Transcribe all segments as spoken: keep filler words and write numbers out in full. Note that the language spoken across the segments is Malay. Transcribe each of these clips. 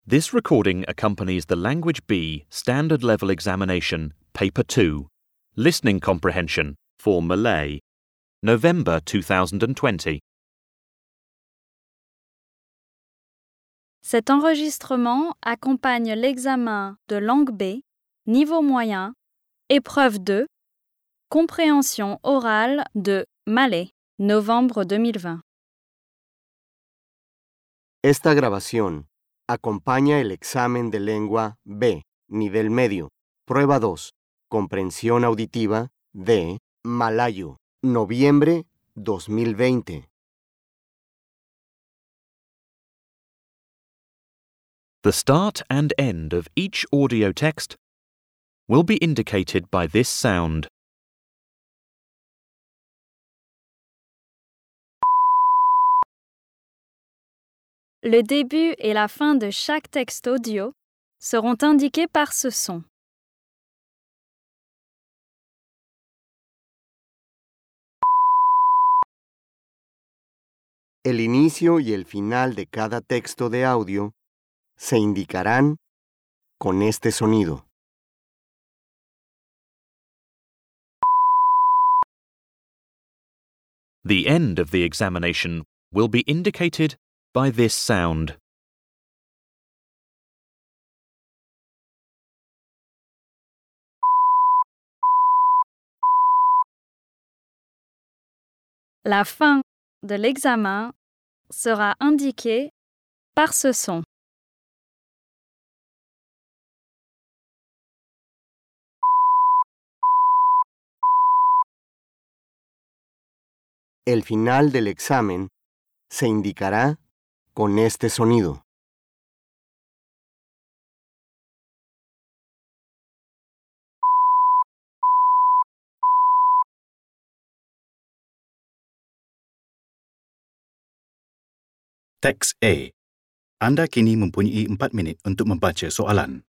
This recording accompanies the Language B Standard Level Examination, Paper two, Listening Comprehension for Malay, November two thousand twenty. Cet enregistrement accompagne l'examen de langue B, niveau moyen, épreuve deux, compréhension orale de Malais, novembre deux mille vingt. Esta grabación acompaña el examen de lengua B, nivel medio, prueba dos, comprensión auditiva de Malayo, noviembre dos mil veinte. The start and end of each audio text will be indicated by this sound. Le début et la fin de chaque texte audio seront indiqués par ce son. El inicio y el final de cada texto de audio se indicarán con este sonido. The end of the examination will be indicated by this sound. La fin de l'examen sera indiquée par ce son. El final del examen se indicará con este sonido. Teks A. Anda kini mempunyai empat minit untuk membaca soalan.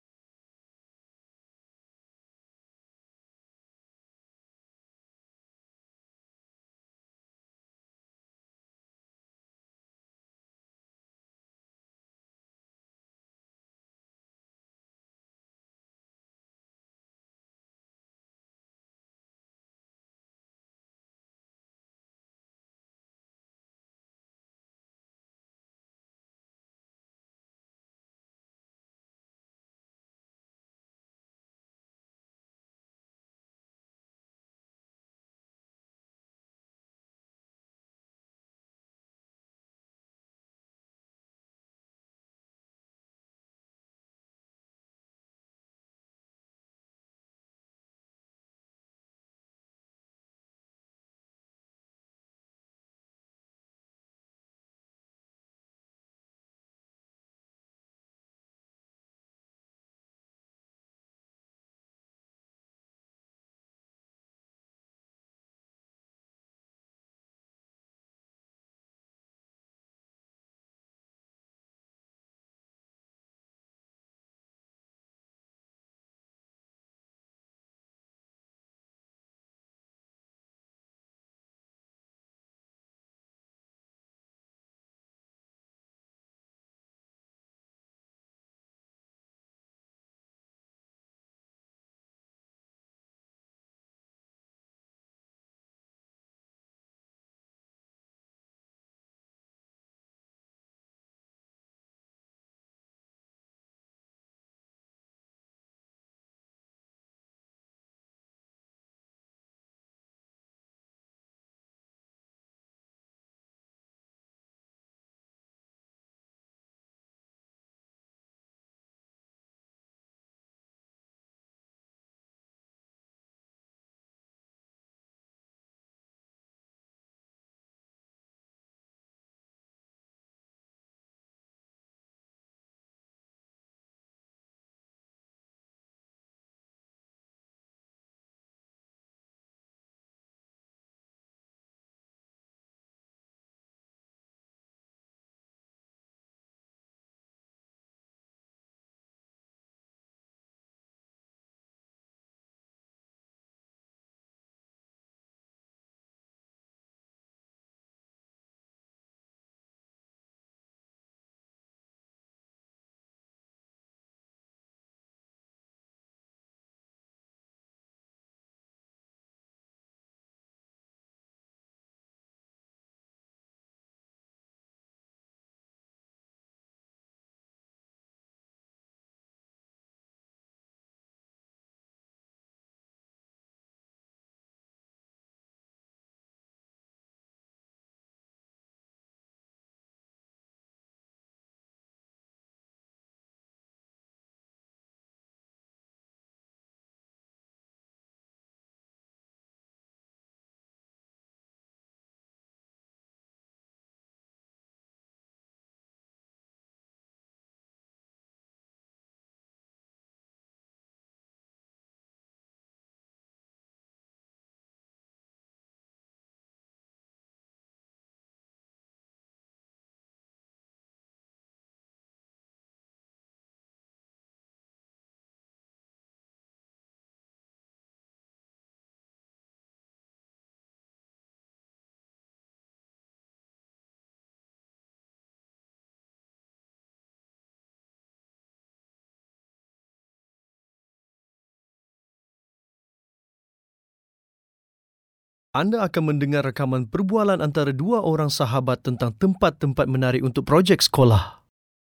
Anda akan mendengar rakaman perbualan antara dua orang sahabat tentang tempat-tempat menarik untuk projek sekolah.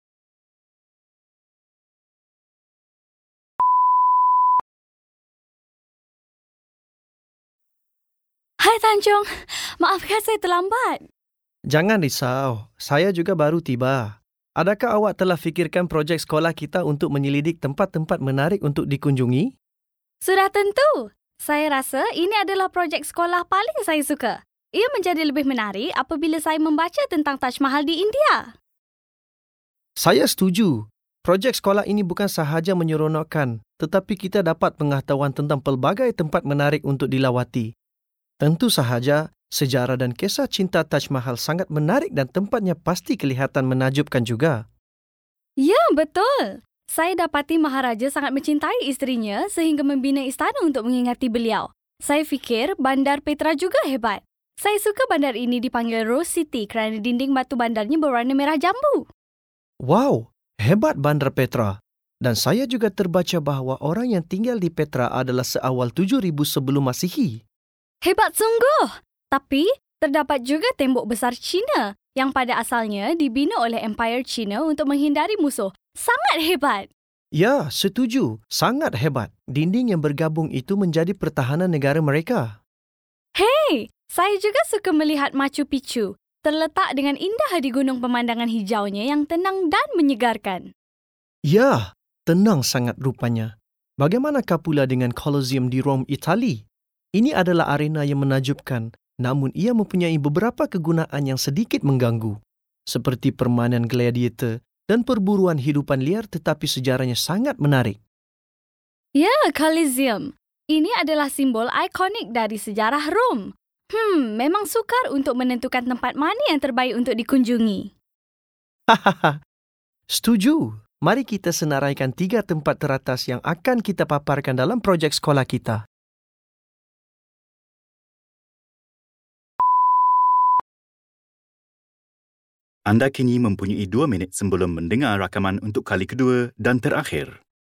Hai Tanjung, maafkan saya terlambat. Jangan risau, saya juga baru tiba. Adakah awak telah fikirkan projek sekolah kita untuk menyelidik tempat-tempat menarik untuk dikunjungi? Sudah tentu. Saya rasa ini adalah projek sekolah paling saya suka. Ia menjadi lebih menarik apabila saya membaca tentang Taj Mahal di India. Saya setuju. Projek sekolah ini bukan sahaja menyeronokkan, tetapi kita dapat pengetahuan tentang pelbagai tempat menarik untuk dilawati. Tentu sahaja, sejarah dan kisah cinta Taj Mahal sangat menarik dan tempatnya pasti kelihatan menakjubkan juga. Ya, betul. Saya dapati Maharaja sangat mencintai isterinya sehingga membina istana untuk mengingati beliau. Saya fikir bandar Petra juga hebat. Saya suka bandar ini dipanggil Rose City kerana dinding batu bandarnya berwarna merah jambu. Wow, hebat bandar Petra. Dan saya juga terbaca bahawa orang yang tinggal di Petra adalah seawal tujuh ribu sebelum Masihi. Hebat sungguh. Tapi terdapat juga tembok besar Cina yang pada asalnya dibina oleh Empire Cina untuk menghindari musuh. Sangat hebat. Ya, setuju. Sangat hebat. Dinding yang bergabung itu menjadi pertahanan negara mereka. Hei, saya juga suka melihat Machu Picchu. Terletak dengan indah di gunung pemandangan hijaunya yang tenang dan menyegarkan. Ya, tenang sangat rupanya. Bagaimanakah pula dengan Colosseum di Rom, Itali? Ini adalah arena yang menakjubkan, namun ia mempunyai beberapa kegunaan yang sedikit mengganggu. Seperti permainan gladiator dan perburuan hidupan liar, tetapi sejarahnya sangat menarik. Ya, Colosseum. Ini adalah simbol ikonik dari sejarah Rom. Hmm, memang sukar untuk menentukan tempat mana yang terbaik untuk dikunjungi. Hahaha. Setuju. Mari kita senaraikan tiga tempat teratas yang akan kita paparkan dalam projek sekolah kita. Anda kini mempunyai dua minit sebelum mendengar rakaman untuk kali kedua dan terakhir.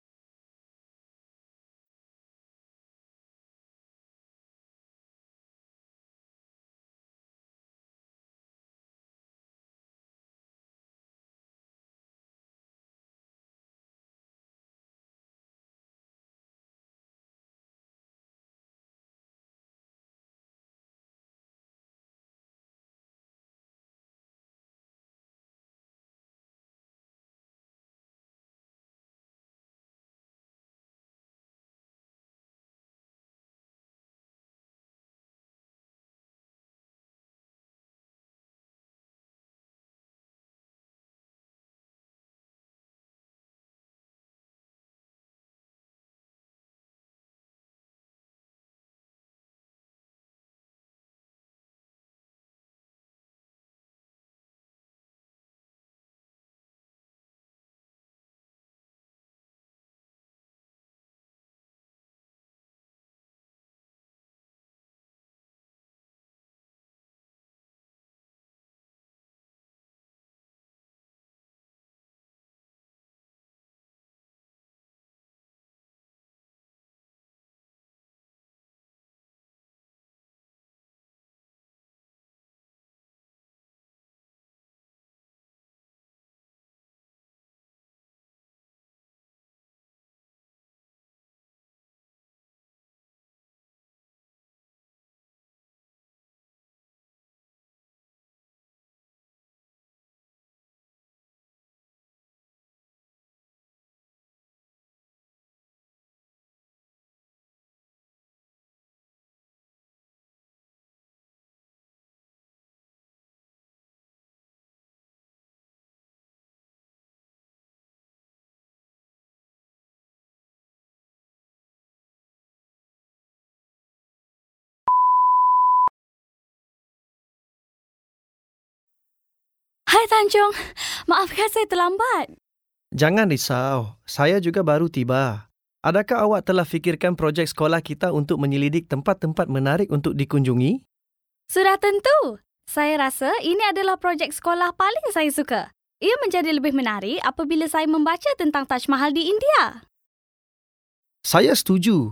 Hai Tanjung, maafkan saya terlambat. Jangan risau, saya juga baru tiba. Adakah awak telah fikirkan projek sekolah kita untuk menyelidik tempat-tempat menarik untuk dikunjungi? Sudah tentu. Saya rasa ini adalah projek sekolah paling saya suka. Ia menjadi lebih menarik apabila saya membaca tentang Taj Mahal di India. Saya setuju.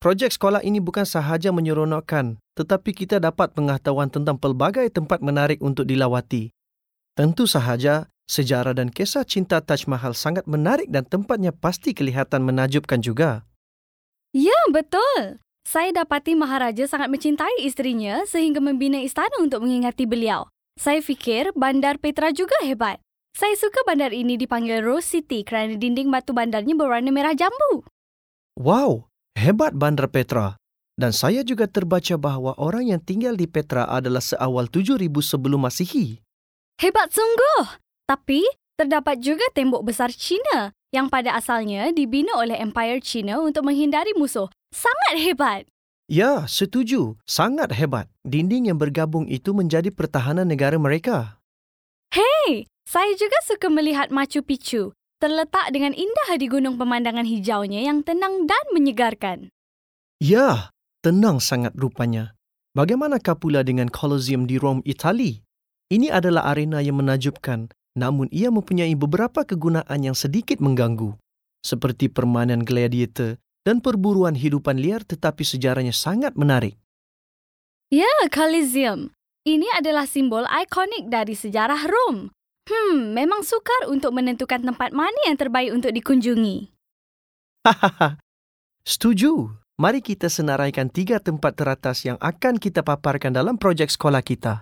projek sekolah ini bukan sahaja menyeronokkan, tetapi kita dapat pengetahuan tentang pelbagai tempat menarik untuk dilawati. Tentu sahaja, sejarah dan kisah cinta Taj Mahal sangat menarik dan tempatnya pasti kelihatan menakjubkan juga. Ya, betul. Saya dapati Maharaja sangat mencintai isterinya sehingga membina istana untuk mengingati beliau. Saya fikir bandar Petra juga hebat. Saya suka bandar ini dipanggil Rose City kerana dinding batu bandarnya berwarna merah jambu. Wow, hebat bandar Petra. Dan saya juga terbaca bahawa orang yang tinggal di Petra adalah seawal tujuh ribu sebelum Masihi. Hebat sungguh. Tapi terdapat juga tembok besar Cina yang pada asalnya dibina oleh Empire Cina untuk menghindari musuh. Sangat hebat. Ya, setuju. Sangat hebat. Dinding yang bergabung itu menjadi pertahanan negara mereka. Hei, saya juga suka melihat Machu Picchu. Terletak dengan indah di gunung pemandangan hijaunya yang tenang dan menyegarkan. Ya, tenang sangat rupanya. Bagaimanakah pula dengan Colosseum di Rome, Itali? Ini adalah arena yang menakjubkan, namun ia mempunyai beberapa kegunaan yang sedikit mengganggu, seperti permainan gladiator dan perburuan hidupan liar, tetapi sejarahnya sangat menarik. Ya, Colosseum. Ini adalah simbol ikonik dari sejarah Rom. Hmm, memang sukar untuk menentukan tempat mana yang terbaik untuk dikunjungi. Hahaha. Setuju. Mari kita senaraikan tiga tempat teratas yang akan kita paparkan dalam projek sekolah kita.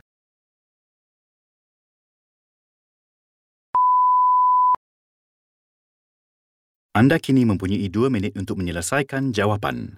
Anda kini mempunyai dua minit untuk menyelesaikan jawapan.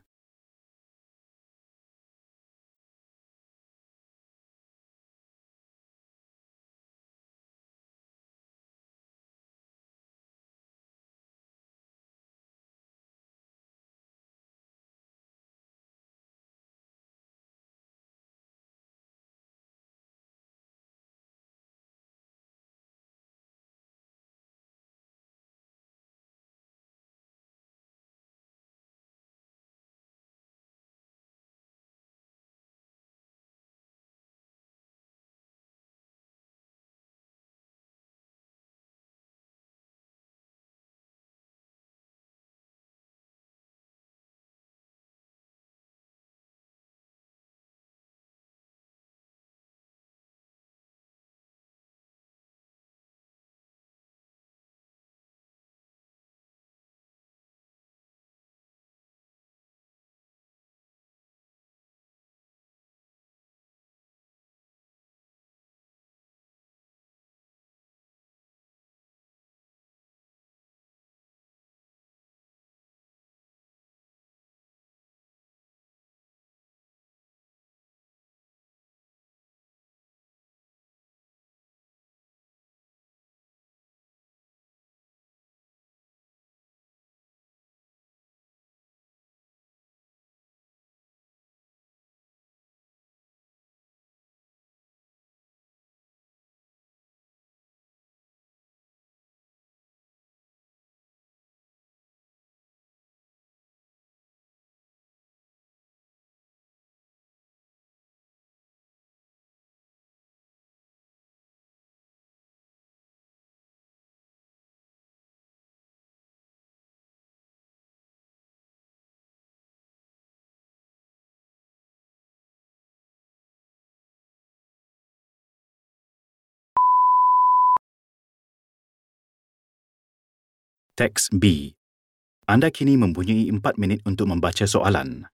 Teks B. Anda kini mempunyai empat minit untuk membaca soalan.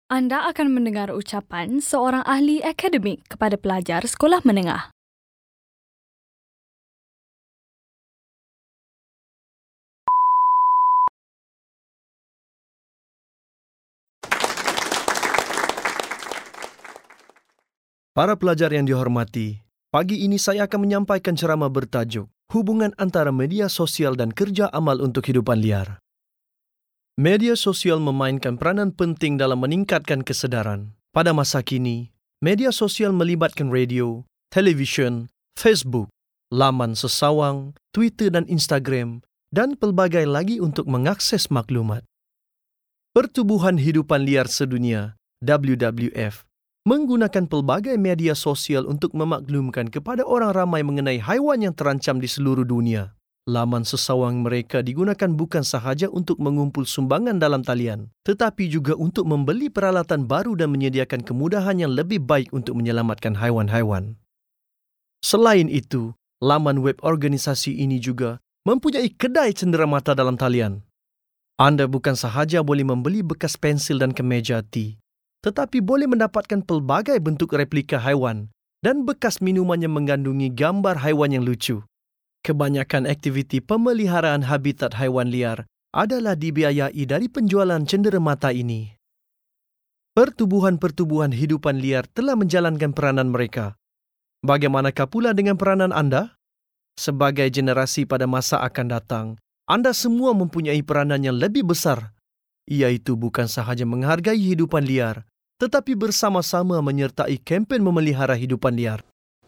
Anda akan mendengar ucapan seorang ahli akademik kepada pelajar sekolah menengah. Para pelajar yang dihormati, pagi ini saya akan menyampaikan ceramah bertajuk Hubungan antara media sosial dan kerja amal untuk hidupan liar. Media sosial memainkan peranan penting dalam meningkatkan kesedaran. Pada masa kini, media sosial melibatkan radio, televisyen, Facebook, laman sesawang, Twitter dan Instagram, dan pelbagai lagi untuk mengakses maklumat. Pertubuhan Hidupan Liar Sedunia, W W F, menggunakan pelbagai media sosial untuk memaklumkan kepada orang ramai mengenai haiwan yang terancam di seluruh dunia. Laman sesawang mereka digunakan bukan sahaja untuk mengumpul sumbangan dalam talian, tetapi juga untuk membeli peralatan baru dan menyediakan kemudahan yang lebih baik untuk menyelamatkan haiwan-haiwan. Selain itu, laman web organisasi ini juga mempunyai kedai cenderamata dalam talian. Anda bukan sahaja boleh membeli bekas pensil dan kemeja tea, tetapi boleh mendapatkan pelbagai bentuk replika haiwan dan bekas minuman yang mengandungi gambar haiwan yang lucu. Kebanyakan aktiviti pemeliharaan habitat haiwan liar adalah dibiayai dari penjualan cenderamata ini. Pertubuhan-pertubuhan hidupan liar telah menjalankan peranan mereka. Bagaimanakah pula dengan peranan anda? Sebagai generasi pada masa akan datang, anda semua mempunyai peranan yang lebih besar, iaitu bukan sahaja menghargai hidupan liar, tetapi bersama-sama menyertai kempen memelihara hidupan liar.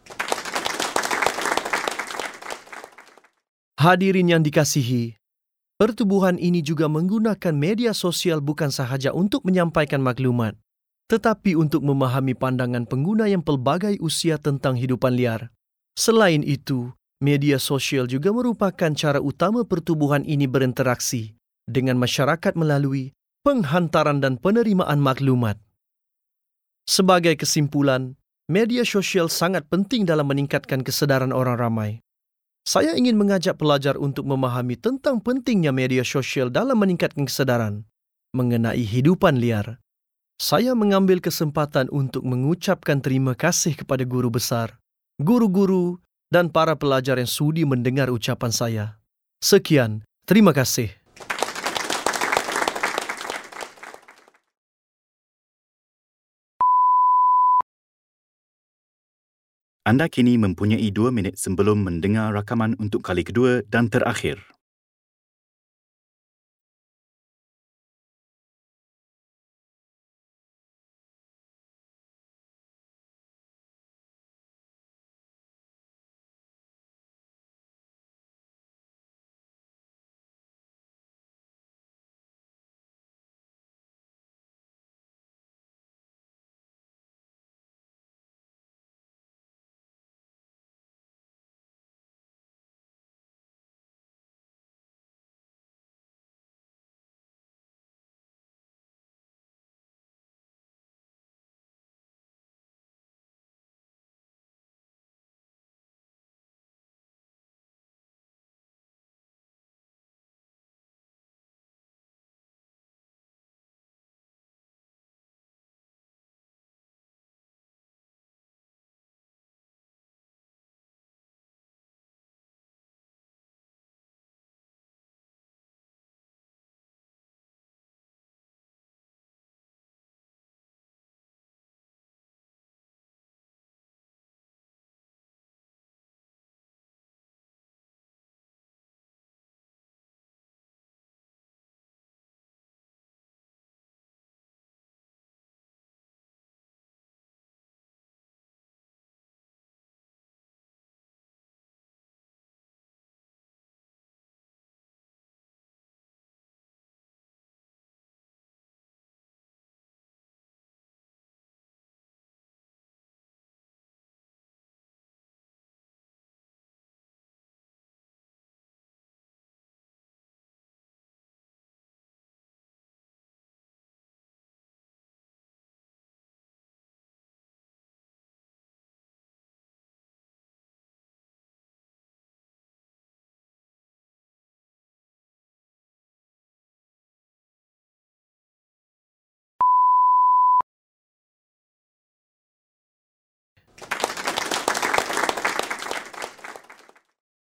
Hadirin yang dikasihi, pertubuhan ini juga menggunakan media sosial bukan sahaja untuk menyampaikan maklumat, tetapi untuk memahami pandangan pengguna yang pelbagai usia tentang hidupan liar. Selain itu, media sosial juga merupakan cara utama pertubuhan ini berinteraksi dengan masyarakat melalui penghantaran dan penerimaan maklumat. Sebagai kesimpulan, media sosial sangat penting dalam meningkatkan kesedaran orang ramai. Saya ingin mengajak pelajar untuk memahami tentang pentingnya media sosial dalam meningkatkan kesedaran mengenai hidupan liar. Saya mengambil kesempatan untuk mengucapkan terima kasih kepada guru besar, guru-guru dan para pelajar yang sudi mendengar ucapan saya. Sekian, terima kasih. Anda kini mempunyai dua minit sebelum mendengar rakaman untuk kali kedua dan terakhir.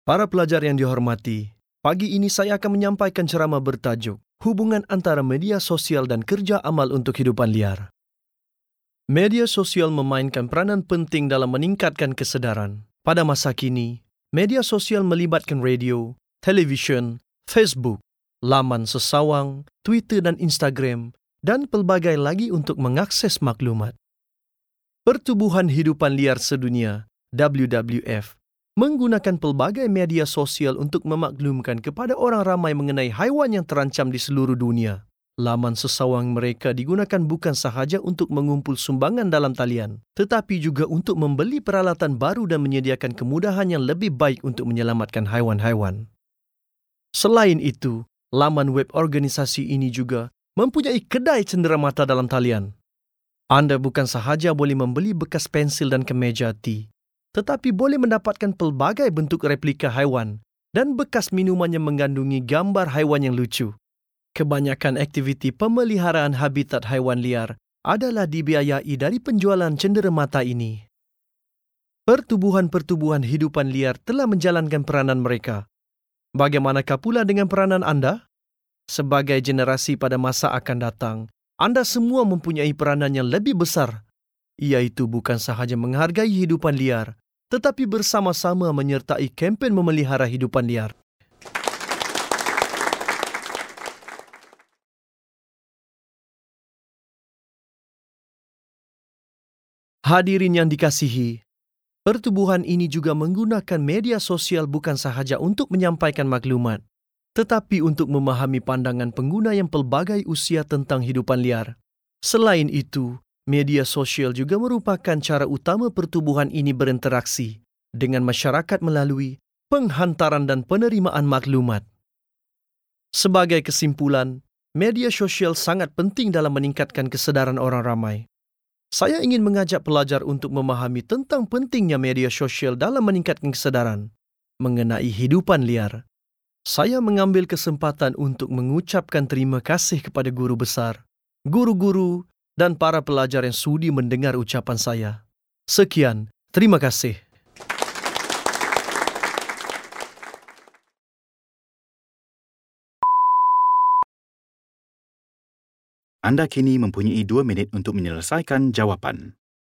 Para pelajar yang dihormati, pagi ini saya akan menyampaikan ceramah bertajuk Hubungan antara media sosial dan kerja amal untuk hidupan liar. Media sosial memainkan peranan penting dalam meningkatkan kesedaran. Pada masa kini, media sosial melibatkan radio, televisyen, Facebook, laman sesawang, Twitter dan Instagram, dan pelbagai lagi untuk mengakses maklumat. Pertubuhan Hidupan Liar Sedunia, W W F, menggunakan pelbagai media sosial untuk memaklumkan kepada orang ramai mengenai haiwan yang terancam di seluruh dunia. Laman sesawang mereka digunakan bukan sahaja untuk mengumpul sumbangan dalam talian, tetapi juga untuk membeli peralatan baru dan menyediakan kemudahan yang lebih baik untuk menyelamatkan haiwan-haiwan. Selain itu, laman web organisasi ini juga mempunyai kedai cenderamata dalam talian. Anda bukan sahaja boleh membeli bekas pensil dan kemeja tea, tetapi boleh mendapatkan pelbagai bentuk replika haiwan dan bekas minuman yang mengandungi gambar haiwan yang lucu. Kebanyakan aktiviti pemeliharaan habitat haiwan liar adalah dibiayai dari penjualan cenderamata ini. Pertubuhan-pertubuhan hidupan liar telah menjalankan peranan mereka. Bagaimanakah pula dengan peranan anda? Sebagai generasi pada masa akan datang, anda semua mempunyai peranan yang lebih besar, iaitu bukan sahaja menghargai hidupan liar, tetapi bersama-sama menyertai kempen memelihara hidupan liar. Hadirin yang dikasihi, pertubuhan ini juga menggunakan media sosial bukan sahaja untuk menyampaikan maklumat, tetapi untuk memahami pandangan pengguna yang pelbagai usia tentang hidupan liar. Selain itu, media sosial juga merupakan cara utama pertubuhan ini berinteraksi dengan masyarakat melalui penghantaran dan penerimaan maklumat. Sebagai kesimpulan, media sosial sangat penting dalam meningkatkan kesedaran orang ramai. Saya ingin mengajak pelajar untuk memahami tentang pentingnya media sosial dalam meningkatkan kesedaran mengenai hidupan liar. Saya mengambil kesempatan untuk mengucapkan terima kasih kepada guru besar, guru-guru dan para pelajar yang sudi mendengar ucapan saya. Sekian, terima kasih. Anda kini mempunyai dua minit untuk menyelesaikan jawapan.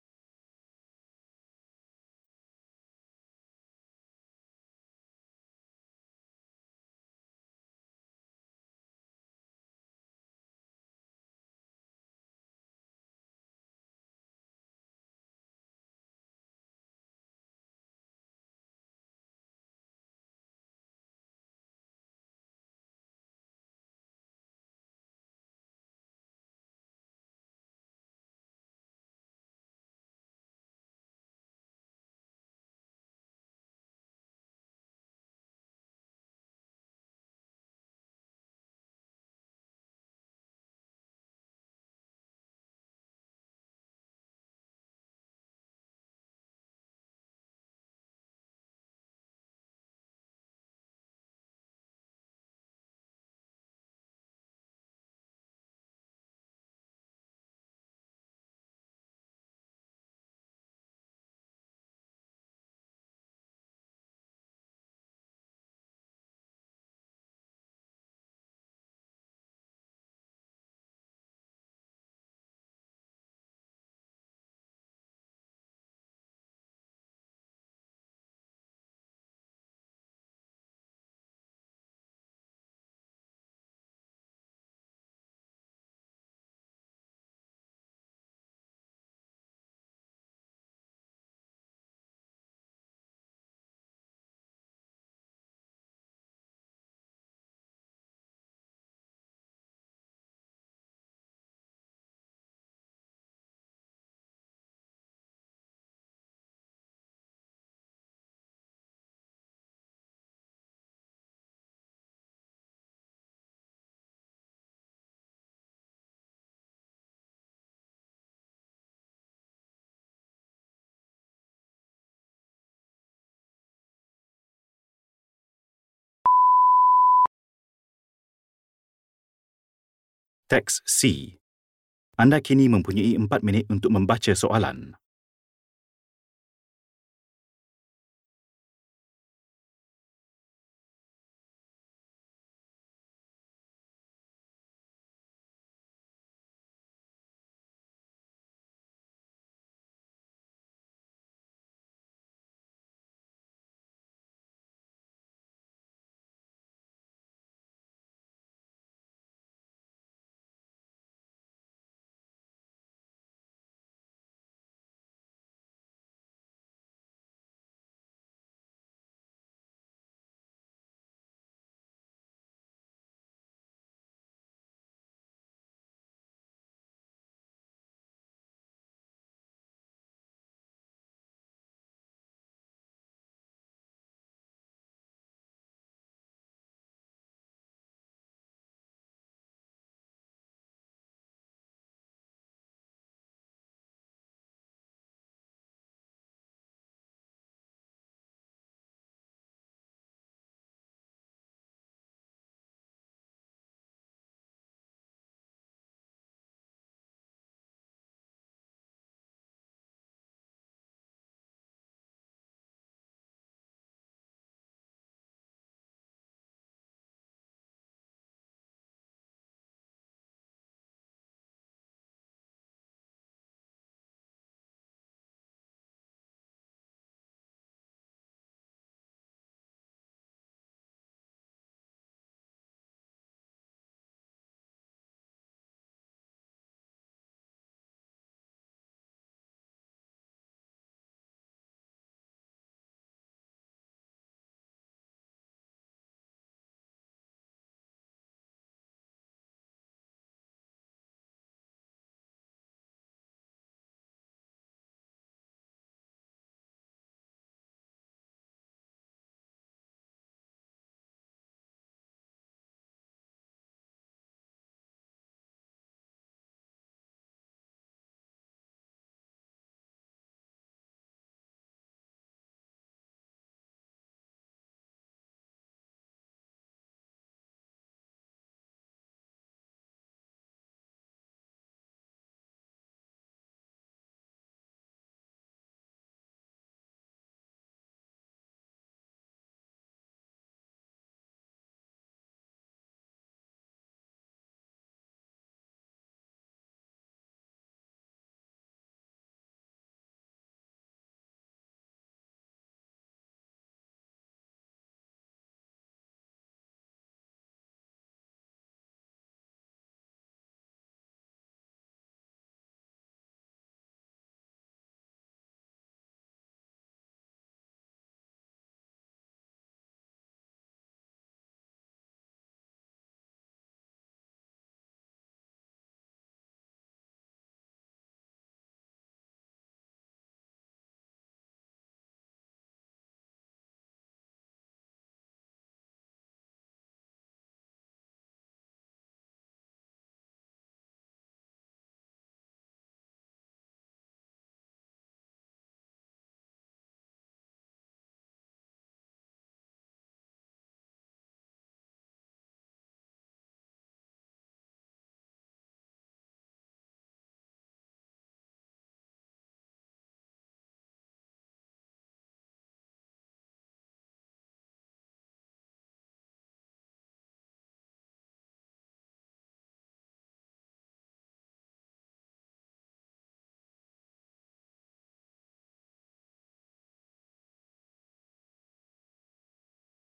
Teks C. Anda kini mempunyai empat minit untuk membaca soalan.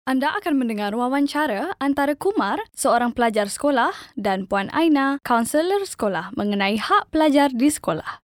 Anda akan mendengar wawancara antara Kumar, seorang pelajar sekolah, dan Puan Aina, kaunselor sekolah mengenai hak pelajar di sekolah.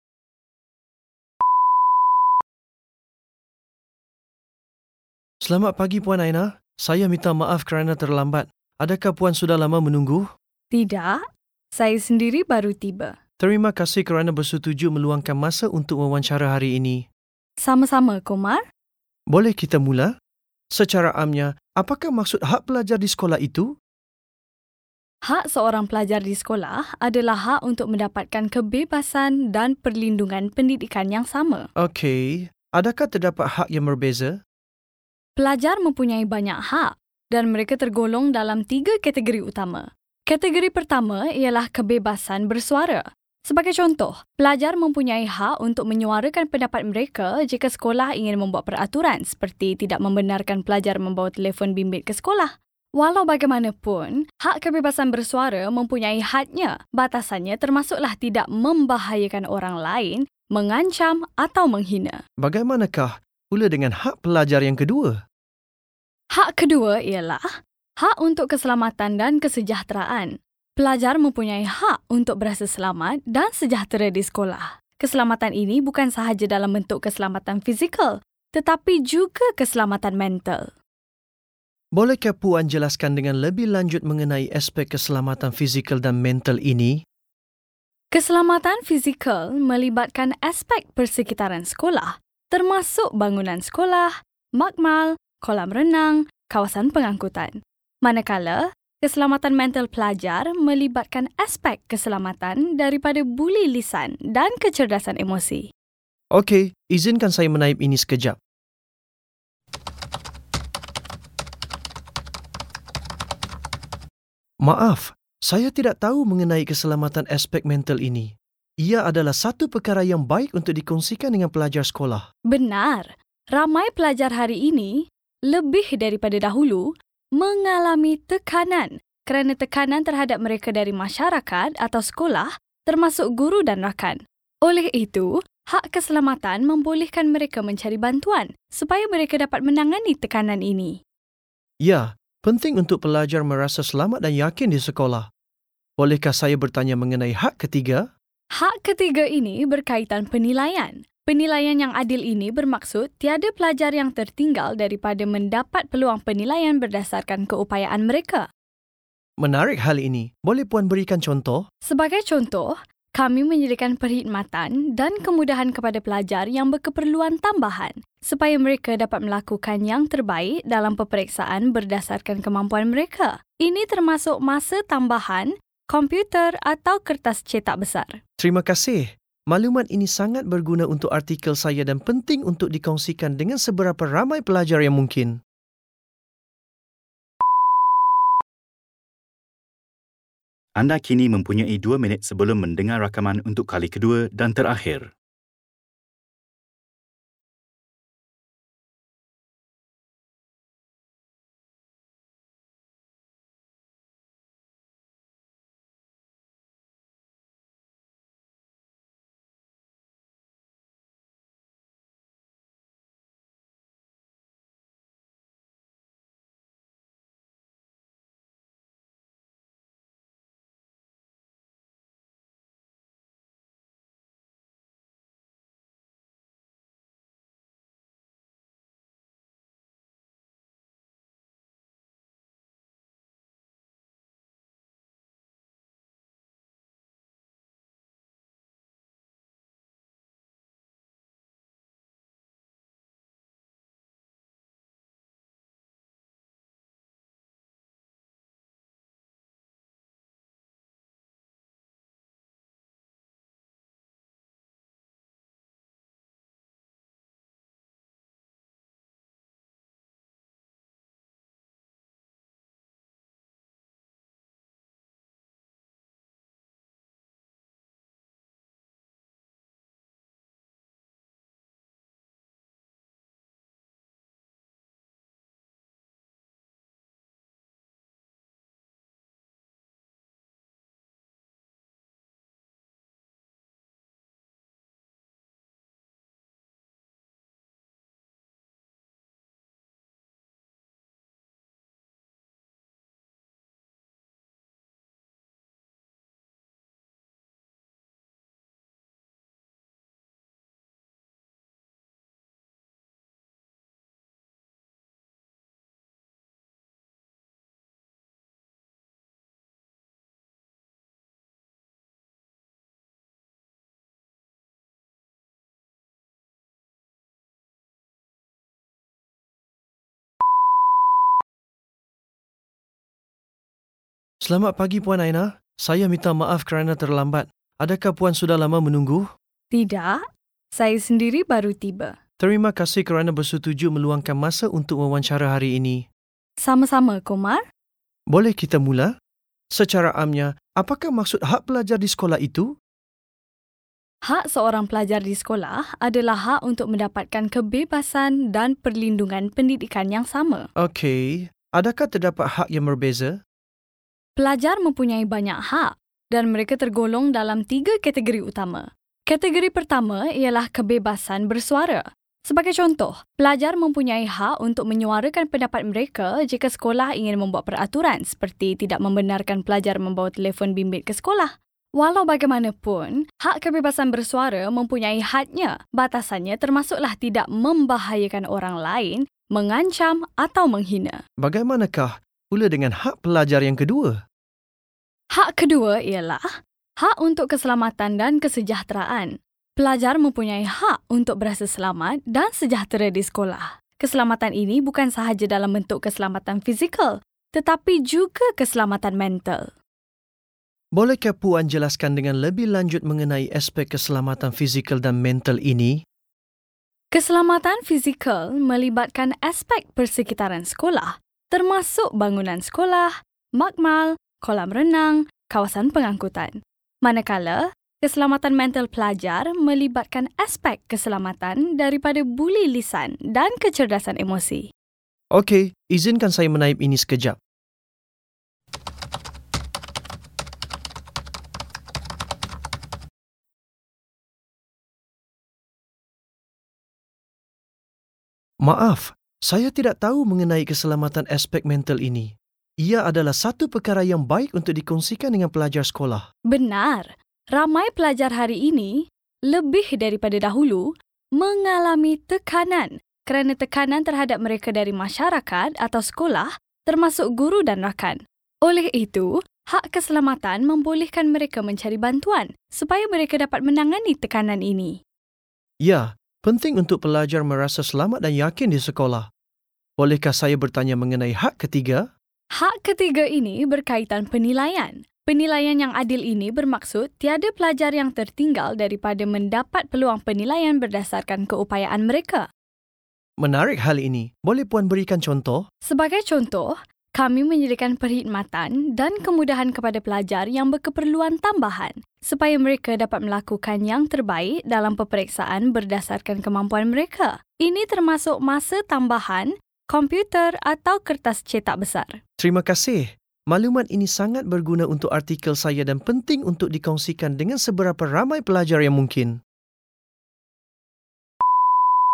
Selamat pagi Puan Aina. Saya minta maaf kerana terlambat. Adakah Puan sudah lama menunggu? Tidak, saya sendiri baru tiba. Terima kasih kerana bersetuju meluangkan masa untuk wawancara hari ini. Sama-sama, Kumar. Boleh kita mula? Secara amnya, apakah maksud hak pelajar di sekolah itu? Hak seorang pelajar di sekolah adalah hak untuk mendapatkan kebebasan dan perlindungan pendidikan yang sama. Okey, adakah terdapat hak yang berbeza? Pelajar mempunyai banyak hak dan mereka tergolong dalam tiga kategori utama. Kategori pertama ialah kebebasan bersuara. Sebagai contoh, pelajar mempunyai hak untuk menyuarakan pendapat mereka jika sekolah ingin membuat peraturan seperti tidak membenarkan pelajar membawa telefon bimbit ke sekolah. Walau bagaimanapun, hak kebebasan bersuara mempunyai hadnya. Batasannya termasuklah tidak membahayakan orang lain, mengancam atau menghina. Bagaimanakah pula dengan hak pelajar yang kedua? Hak kedua ialah hak untuk keselamatan dan kesejahteraan. Pelajar mempunyai hak untuk berasa selamat dan sejahtera di sekolah. Keselamatan ini bukan sahaja dalam bentuk keselamatan fizikal, tetapi juga keselamatan mental. Bolehkah Puan jelaskan dengan lebih lanjut mengenai aspek keselamatan fizikal dan mental ini? Keselamatan fizikal melibatkan aspek persekitaran sekolah, termasuk bangunan sekolah, makmal, kolam renang, kawasan pengangkutan. Manakala, keselamatan mental pelajar melibatkan aspek keselamatan daripada buli lisan dan kecerdasan emosi. Okey, izinkan saya menaip ini sekejap. Maaf, saya tidak tahu mengenai keselamatan aspek mental ini. Ia adalah satu perkara yang baik untuk dikongsikan dengan pelajar sekolah. Benar, ramai pelajar hari ini, lebih daripada dahulu, mengalami tekanan kerana tekanan terhadap mereka dari masyarakat atau sekolah, termasuk guru dan rakan. Oleh itu, hak keselamatan membolehkan mereka mencari bantuan supaya mereka dapat menangani tekanan ini. Ya, penting untuk pelajar merasa selamat dan yakin di sekolah. Bolehkah saya bertanya mengenai hak ketiga? Hak ketiga ini berkaitan penilaian. Penilaian yang adil ini bermaksud tiada pelajar yang tertinggal daripada mendapat peluang penilaian berdasarkan keupayaan mereka. Menarik hal ini. Boleh Puan berikan contoh? Sebagai contoh, kami menyediakan perkhidmatan dan kemudahan kepada pelajar yang berkeperluan tambahan supaya mereka dapat melakukan yang terbaik dalam peperiksaan berdasarkan kemampuan mereka. Ini termasuk masa tambahan, komputer atau kertas cetak besar. Terima kasih. Maklumat ini sangat berguna untuk artikel saya dan penting untuk dikongsikan dengan seberapa ramai pelajar yang mungkin. Anda kini mempunyai dua minit sebelum mendengar rakaman untuk kali kedua dan terakhir. Selamat pagi Puan Aina. Saya minta maaf kerana terlambat. Adakah Puan sudah lama menunggu? Tidak, saya sendiri baru tiba. Terima kasih kerana bersetuju meluangkan masa untuk wawancara hari ini. Sama-sama, Kumar. Boleh kita mula? Secara amnya, apakah maksud hak pelajar di sekolah itu? Hak seorang pelajar di sekolah adalah hak untuk mendapatkan kebebasan dan perlindungan pendidikan yang sama. Okey, adakah terdapat hak yang berbeza? Pelajar mempunyai banyak hak dan mereka tergolong dalam tiga kategori utama. Kategori pertama ialah kebebasan bersuara. Sebagai contoh, pelajar mempunyai hak untuk menyuarakan pendapat mereka jika sekolah ingin membuat peraturan seperti tidak membenarkan pelajar membawa telefon bimbit ke sekolah. Walau bagaimanapun, hak kebebasan bersuara mempunyai hadnya. Batasannya termasuklah tidak membahayakan orang lain, mengancam atau menghina. Bagaimanakah pula dengan hak pelajar yang kedua? Hak kedua ialah hak untuk keselamatan dan kesejahteraan. Pelajar mempunyai hak untuk berasa selamat dan sejahtera di sekolah. Keselamatan ini bukan sahaja dalam bentuk keselamatan fizikal, tetapi juga keselamatan mental. Bolehkah Puan jelaskan dengan lebih lanjut mengenai aspek keselamatan fizikal dan mental ini? Keselamatan fizikal melibatkan aspek persekitaran sekolah, termasuk bangunan sekolah, makmal, kolam renang, kawasan pengangkutan. Manakala, keselamatan mental pelajar melibatkan aspek keselamatan daripada buli lisan dan kecerdasan emosi. Okey, izinkan saya menaip ini sekejap. Maaf, saya tidak tahu mengenai keselamatan aspek mental ini. Ia adalah satu perkara yang baik untuk dikongsikan dengan pelajar sekolah. Benar. Ramai pelajar hari ini, lebih daripada dahulu, mengalami tekanan kerana tekanan terhadap mereka dari masyarakat atau sekolah, termasuk guru dan rakan. Oleh itu, hak keselamatan membolehkan mereka mencari bantuan supaya mereka dapat menangani tekanan ini. Ya, penting untuk pelajar merasa selamat dan yakin di sekolah. Bolehkah saya bertanya mengenai hak ketiga? Hak ketiga ini berkaitan penilaian. Penilaian yang adil ini bermaksud tiada pelajar yang tertinggal daripada mendapat peluang penilaian berdasarkan keupayaan mereka. Menarik hal ini. Boleh Puan berikan contoh? Sebagai contoh, kami menyediakan perkhidmatan dan kemudahan kepada pelajar yang berkeperluan tambahan supaya mereka dapat melakukan yang terbaik dalam peperiksaan berdasarkan kemampuan mereka. Ini termasuk masa tambahan, komputer atau kertas cetak besar. Terima kasih. Maklumat ini sangat berguna untuk artikel saya dan penting untuk dikongsikan dengan seberapa ramai pelajar yang mungkin.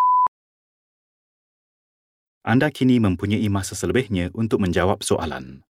Anda kini mempunyai masa selebihnya untuk menjawab soalan.